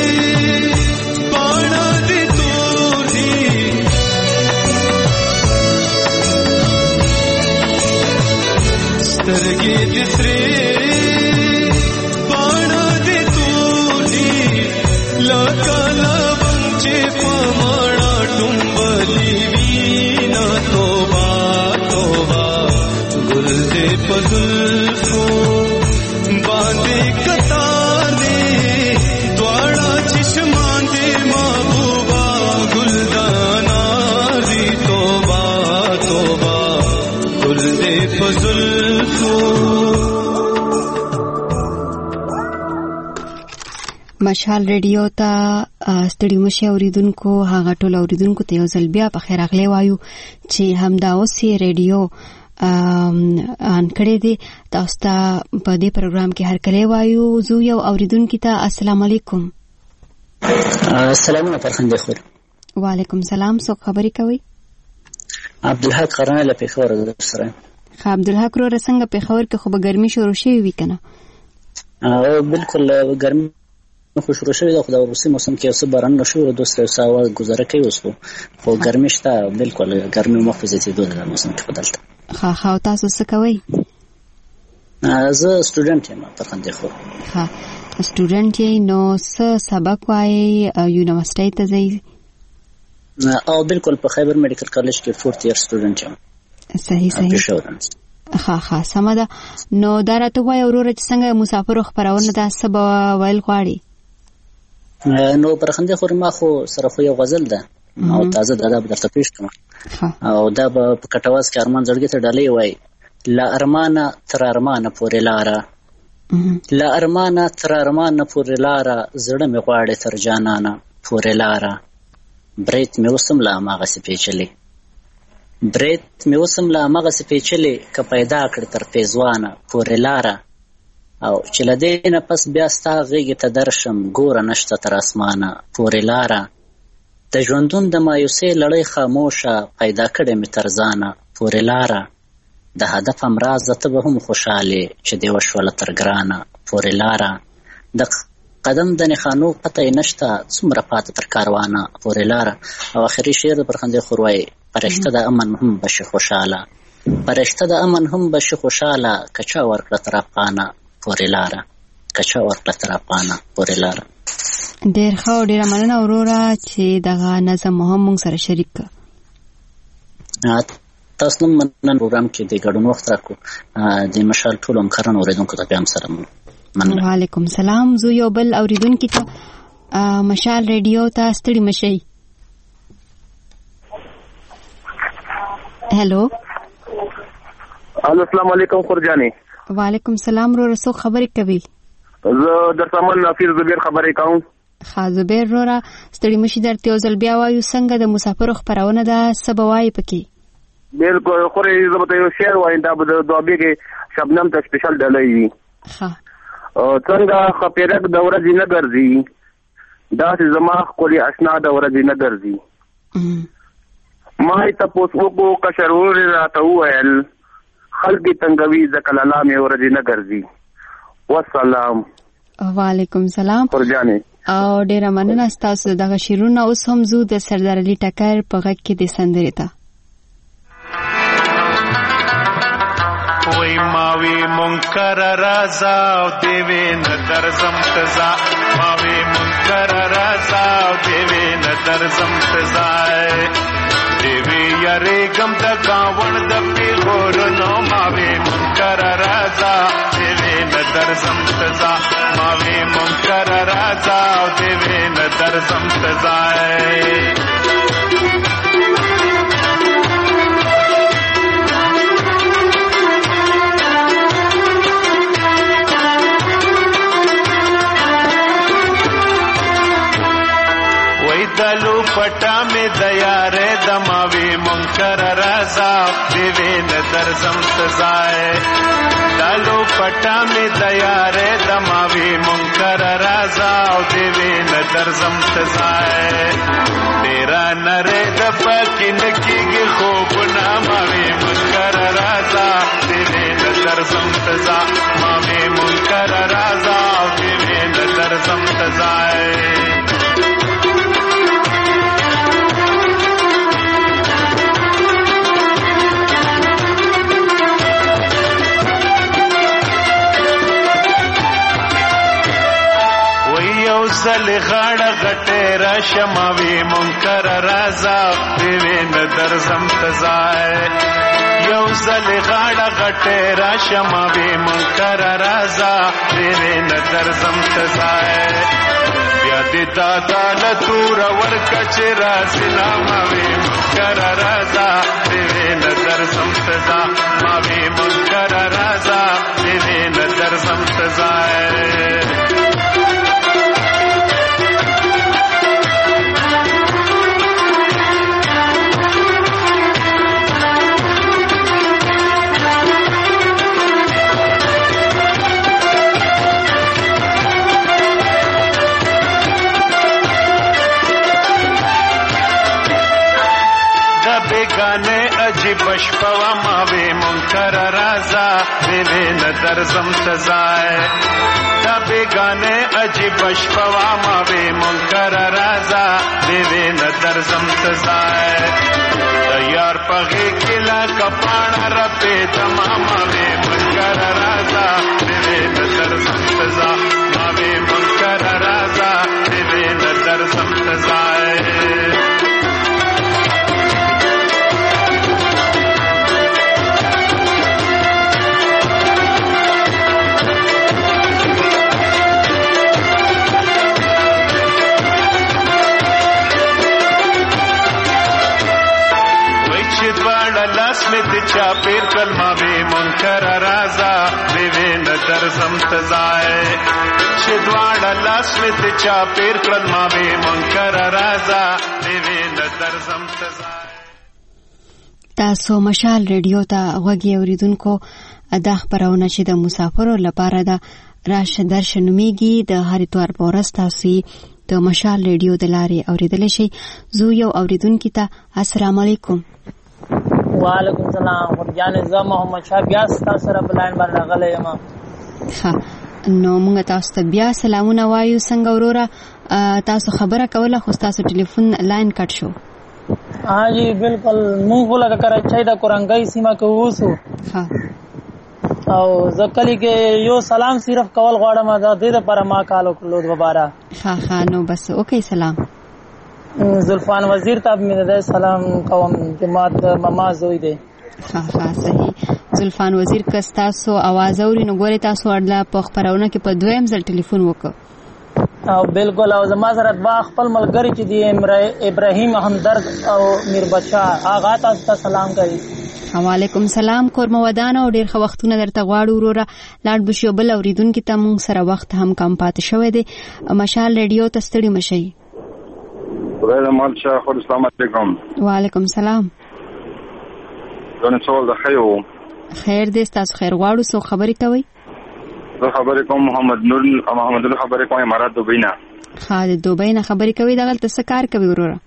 باڼه دې تور دي سترګې دې سرې باڼه دې تور دي لکه لونګ چې په ماڼه ټومبلې وینا توبه توبه ګل دې په زلفو باندې کتا چشمان دے محبوبا گلدانا دی توبہ توبہ گل دے فضل کو مشال ریډیو ته ستړي مشه اوریدونکو هغه ټول اوریدونکو ته یو ځل بیا په خیر اغلی وایو چې همدا اوس ریډیو ان کړه دې تاسو ته په دې پروګرام کې هر کله وایو زو یو اوریدونکو ته السلام علیکم السلام علیکم فرخنده خور وعلیکم سلام سو خبرې کوي عبدالحق قرانه له پیښور سره خا عبدالحق رو رسنګ پیښور کې خو به ګرمي شروع شوی وی کنه او بالکل ګرمي خو شروع شوی دا خو د روسي موسم کې اوس باران نشو دوسته ساوه گزاره کوي اوس خو ګرمي شته بالکل ګرمي مخفزتي دوه د موسم کې بدلته خا خا تاسو څه کوي زه سټوډنټ یم فرخنده خور ها سټوډنټ یې نو څه سبق وایي یونیورسيټي ته ځي او بالکل په خیبر میډیکل کالج کې فورث ایئر سټوډنټ یم صحیح صحیح ها ها سمه ده نو دا راته وایي وروره چې څنګه مسافر خبرونه دا سبا ویل غواړي نو پرخنده خوري ما خو سره خو یو غزل ده او تازه ده دا به درته پیش کوم او دا به په کټواز کې ارمان زړګي ته ډالۍ وای لا ارمانه تر ارمانه پورې لاره لا ارمانه تر ارمانه پورې لاره زړه مې غواړي تر جانانه پورې لاره بریت مې وسم لا ماغه سپېچلې بریت مې وسم لا ماغه سپېچلې که پیدا کړ تر فیضوانه پورې لاره او چې لدینه پس بیا ستا غېږې ته درشم ګوره نشته تر اسمانه پورې لاره د ژوندون د مایوسۍ لړۍ خاموشه پیدا کړې مې تر ځانه پورې لاره د هدف همراز ته به هم خوشحالې چې دې وشوله تر ګرانه پورې لاره د قدم د نښانو پته یې نشته څومره پاته تر کاروانه پورې لاره او آخري شعر د پرخندې خور وایي فرشته د امن هم بشي خوشحاله فرشته د امن هم بشي خوشحاله که چا ورکړه تر افغانه پورې لاره که چا ورکړه تر افغانه پورې لاره. ډېر ښه او ډېره مننه وروره چې دغه نظم مو هم موږ سره شریک کړ. تاسو نن نن پروګرام کې د ګډون وخت راکو د مشال ټول همکارانو اوریدونکو ته هم سره مننه. وعلیکم سلام. زه یو بل اوریدونکو ته مشال ریډیو ته ستړي مشئ. هلو الو السلام علیکم خورجانې. وعلیکم سلام. رو رسو خبرې کوي. زه در سامان نافیر زبیر خبرې کوم. ښه زبیر وروره ستړي مشي درته یو ځل بیا وایو څنګه د مسافرو خپرونه ده څه به وایي پکې؟ بالکل خورې زه به ته یو شعر وایم دا به د دوابې کې شبنم ته سپیشل ډالۍ وي. ښه څنګه خپېرک د ورځې نه ګرځي داسې زما ښکلې اشنا د ورځې نه ګرځي ما یې تپوس وکړو کشر ورور راته وویل خلک یې تنګوي ځکه لالا مې ورځې نه ګرځي. والسلام. وعلیکم سلام خورجانې. او ډېره مننه ستاسو دغه شعرونه. اوس هم زو د سردار علي ټکر په غږ کې د سندرې ته وای ماوی منکر رازا او دیوی ندر زمتزا ماوی منکر رازا او دیوی ندر زمتزا دیوی یری گم د گاون د پیغور نو ماوی منکر رازا دیوی ندر زمتزا ماوی منکر رازا او دیوی ندر زمتزا دلو پټا می دیارې دماوي منکر رازا دیوی نظر زم سزای دلو پټا می دیارې دماوي منکر رازا دیوی نظر زم سزای تیرا نره د پکین کیږي خوب ناماوي منکر رازا دیوی نظر زم سزا ماوي منکر رازا دیوی نظر زم سزای زل غاړه غټه را شماوي منکر رازا دیوی نظر زم تزای یو زل غاړه غټه را شماوي منکر رازا دیوی نظر زم تزای بیا دې دادا لتور ور کچ را سلاموي منکر رازا دیوی نظر زم تزا ماوي منکر رازا دیوی نظر زم تزای गाने अजीब बशपवा मावे मुनकर राजा देवे नदर जम सजाए दबे गाने अजीब बशपवा मावे मुनकर राजा देवे नदर जम सजाए तैयार पगे किला कपाण रपे तमाम मावे मुनकर राजा देवे नदर जम सजा मावे मुनकर राजा देवे नदर जम सजाए چا پیر کل ما وی منکر رازا وی نه درزم تزای چې دواړه لاس می چا پیر کل ما وی منکر رازا وی نه درزم تزای. تاسو مشال ریډیو ته غوږی اوریدونکو دا خبرونه چې د مسافرو لپاره د راشه درشه نومیږي د هر اتوار په ورځ تاسو د مشال ریډیو د لارې اوریدلی شئ. زه یو اوریدونکي ته السلام علیکم. وعلیکم السلام. ورجانې زه محمد شاه بیا ستاسو سره په لاین باندې راغلی یم. ښه نو موږ تاسو ته بیا سلامونه وایو. څنګه وروره تاسو خبره کوله خو ستاسو ټلیفون لاین کټ شو؟ ها جی بالکل موږ خو لکه کراچۍ د کورنګۍ سیمه کې اوسو او زه کلی کې یو سلام صرف کول غواړم دا دې لپاره ما کال وکړو دوباره. ښه ښه نو بس اوکې سلام. زلفان وزیر ته مې د سلام کوم چې ما د ماما زوی دی. ښه ښه صحیح. زلفان وزیر که ستاسو اواز اوري نو ګورې تاسو اړله په خپرونه کې په دویم ځل ټلیفون وکړو. او بالکل او زما سره دوه خپل ملګري چې دی ابراهیم همدرد او میر بچا هغه تاسو ته سلام کوي. وعلیکم سلام. کورمه ودانه او ډیر ښه وختونه درته غواړو وروره. لاړ بشو بل اوریدونکي ته موږ سره وخت هم کم پاتې شوی دی. مشال ریډیو ته ستړي مشئ. خدای دې مال شه. خو السلام علیکم. وعلیکم سلام. ځان څول د خیو خیر دې تاسو خیر غواړو. سو خبرې کوي؟ زه خبرې کوم محمد نور محمد نور خبرې کوم امارات دوبۍ نه. ښه د دوبۍ نه خبرې کوي. دغلته څه کار کوي وروره؟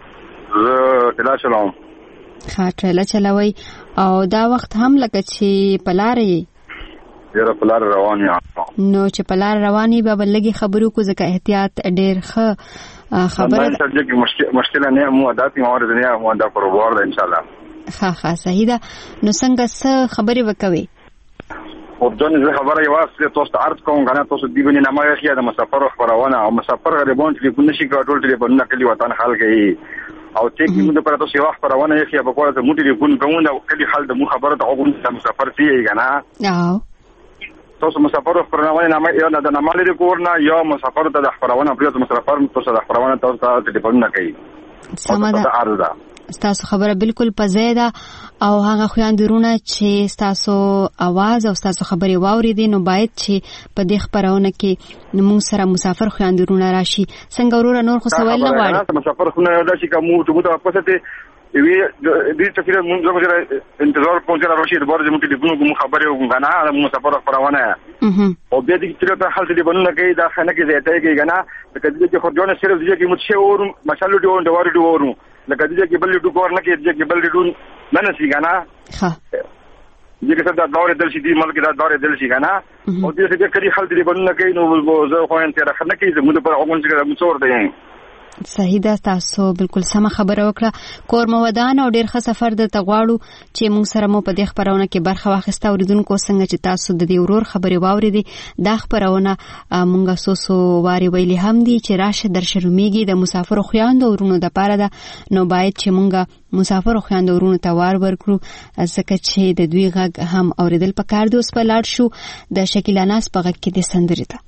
زه ټیلا چلوم. ښه ټیلا چلوئ او دا وخت هم لکه چې په لاره یې؟ ډېره په لاره روان یم. نو چې په لاره روان یې بیا به لږې خبرې وکړو ځکه احتیاط ډېر ښه خبره ده. مشکله نه مو عادت مو اور دنیا مو دا پروبار ده انشاءالله. ښه ښه صحیح ده. نو څنګه څه خبرې وکوي؟ او ځان زه خبره یوازې تاسو ته عرض کوم غواړم تاسو دی باندې نامه یې د مسافر خبرونه او مسافر غریبان ټلیفون نشي کول ټلیفونونه کلی وطن حال کوي او ته کوم د پر تاسو یو خبرونه یې په کومه مو ټلیفون کوم او کلی حال د مو خبره ته وګورم د مسافر سی غنا. او تاسو مسافر خبرونه نامه یو نه د نامه لري کورنه یا مسافر ته د خبرونه پریوت مسافر تاسو د خبرونه تاسو ته ټلیفون نه کوي. سمه ده. ستاسو خبره بالکل په ځای ده او هغه خویندرونه چې ستاسو आवाज او ستاسو خبرې واورېدي نو باید چې په دې خبرونه کې موږ سره مسافر خویندرونه راشي. څنګه وروره نور خو سوال نه غواړي؟ مسافر خو نه راشي کوم ته ته پسته وی دې چې کله موږ زغره انتظار پونځه راشي د بارځ موږ ټلیفون کوم خبرې وګڼه مسافر خبرونه او بیا دې چې ته حل ټلیفون نه کوي دا خنه کې زیاته کې غنا د کدی چې خو جون صرف دې کې مت شي اور مشالو دی اور دوار دی اور لکه دې کې بل ډو کور نه کې دې کې بل ډو نه نشي غنا. ها دې کې دا دور دل شي دې ملک دا دور دل شي غنا او دې چې کړي حل دې بنه کوي نو زه خو ان تر خنه کې زموږ پر اوګون چې موږ څور دی. صحیح ده. تاسو بالکل سم خبره وکړه. کور مو ودان او ډیر ښه سفر د تغواړو چې موږ سره مو په دې خبرونه کې برخه واخیسته. اوریدونکو څنګه چې تاسو د دې ورور خبرې واورېدې دا خبرونه موږ سوسو واري ویلي هم دي چې راشه درشرومیږي د مسافر خویاندو ورونو د پاره ده نو باید چې موږ مسافر خویاندو ورونو ته وار ورکړو ځکه چې د دوی غږ هم اوریدل پکار دی. اوس په لاړ شو د شکیلا ناز په غږ کې د سندرې ته.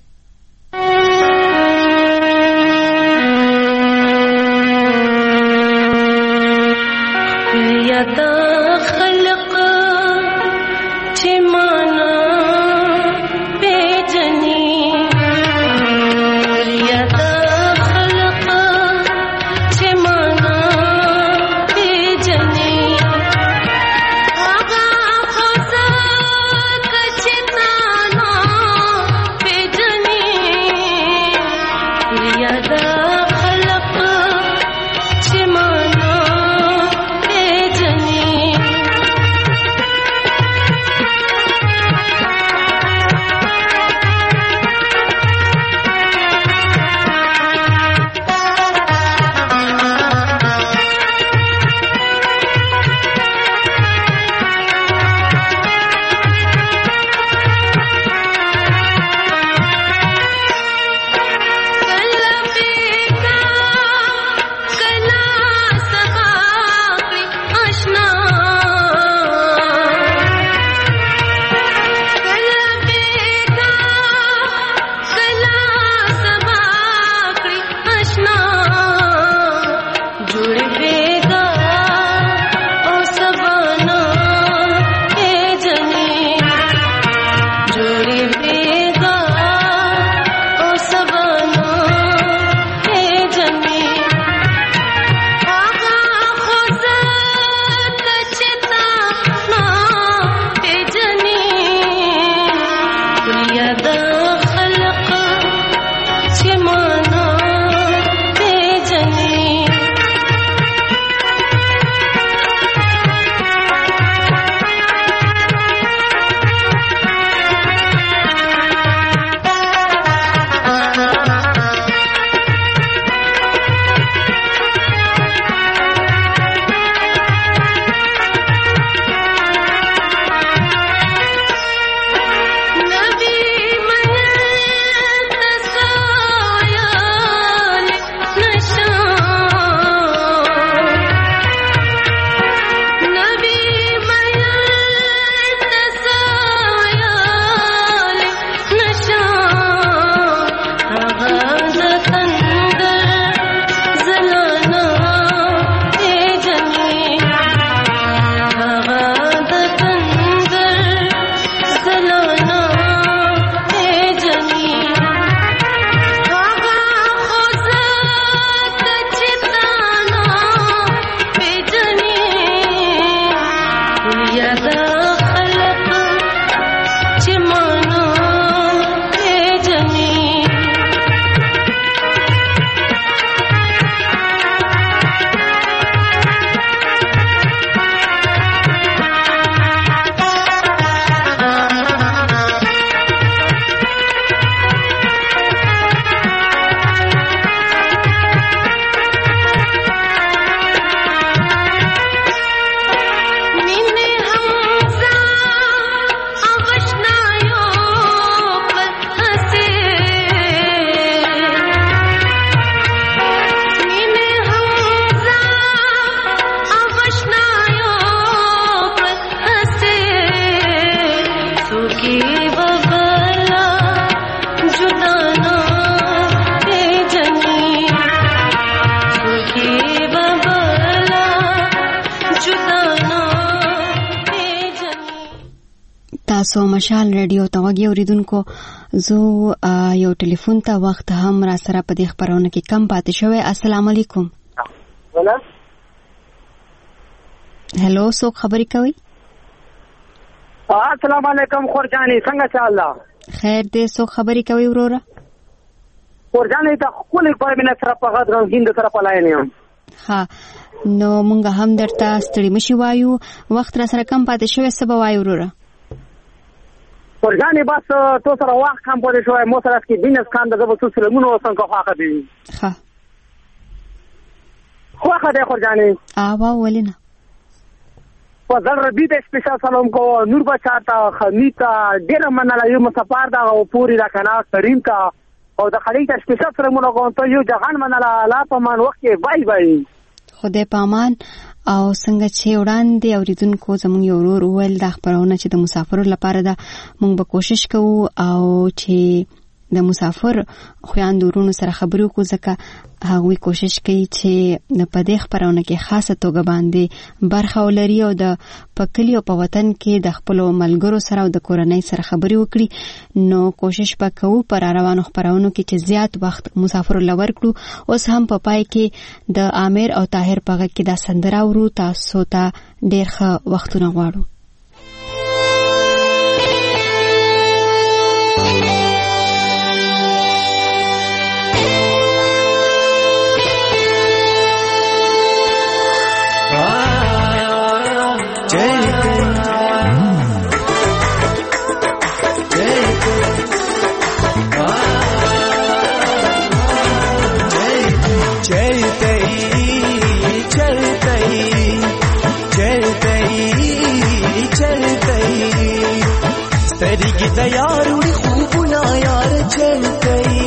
یادا خلق چې معنا پیژني یادا خلق چې معنا پیژني هغه خزا کچنا نا پیژني یادا خلق چې معنا پیژني تاسو مشال رادیو ته وګورئ اوریدونکو زه یو ټلیفون ته وخت هم را سره په دې خبرونه کې کم پاتې شوی. السلام علیکم. ولا هلو څوک خبرې کوي؟ السلام علیکم خورجانی څنګه چې الله خیر دې څوک خبرې کوي وروره؟ خورجانی ته خپل په مینه سره په غږ غوښیند سره پلاین یم. ها نو مونږ هم درته ستړي مشي وایو وخت را سره کم پاتې شوی څه به وایو وروره؟ خورجانی بس تو سره وخت کم پاتې شوی مو سره کې بینس کان دغه وسو سلمونو څنګه خواخه دي. ها خواخه ده خورجانی آوا ولینا په ځل ربي د سپیشل سلام کو نور بچاتا خمیتا ډیر مناله یو مسافر دا او پوری را کنه کریم کا او د خلیج سپیشل سلامونه کوم ته یو جهان مناله لا پمان وخت کې بای بای خدای پامان. او څنګه چې وړاندې اوریدونکو زموږ یو ورور وویل دا خبرونه چې د مسافرو لپاره ده موږ به کوشش کوو او چې د مسافر خویندو ورونو سره خبرې وکړو ځکه هغوی کوشش کوي چې په دې خبرونه کې خاصه توګه باندې برخه ولري او د په کلي او په وطن کې د خپلو ملګرو سره او د کورنۍ سره خبرې وکړي. نو کوشش به کوو پر روانو خبرونو کې چې زیات وخت مسافرو لور کړو. اوس هم په پای کې د عامر او طاهر په غږ کې دا سندره ورو تاسو ته ډېر ښه وختونه غواړو. यार उड़ी खूब ना यार चल गई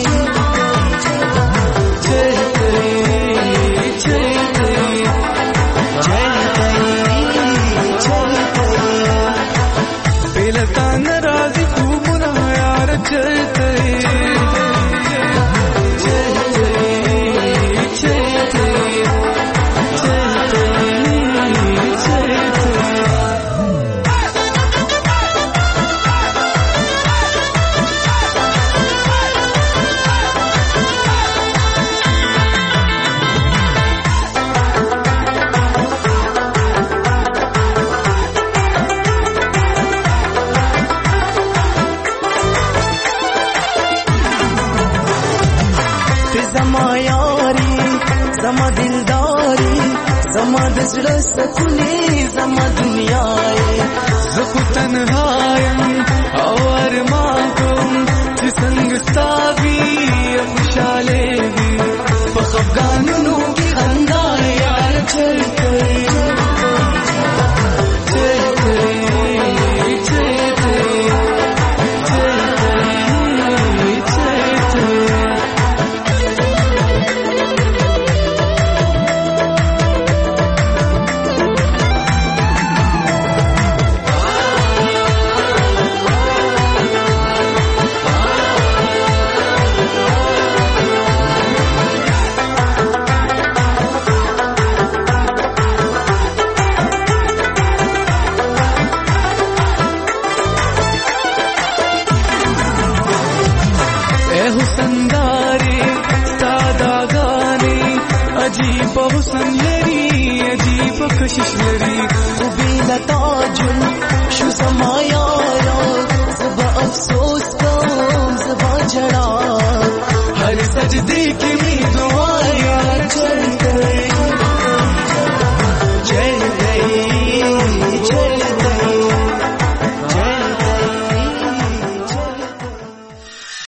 चल गई चल गई चल गई चल गई बेलता नाराजी खूब ना यार चल गई चल गई चल गई चल गई चल गई زما دلداري زما د زړه سکونې زما دنیا زه خو تنها یم او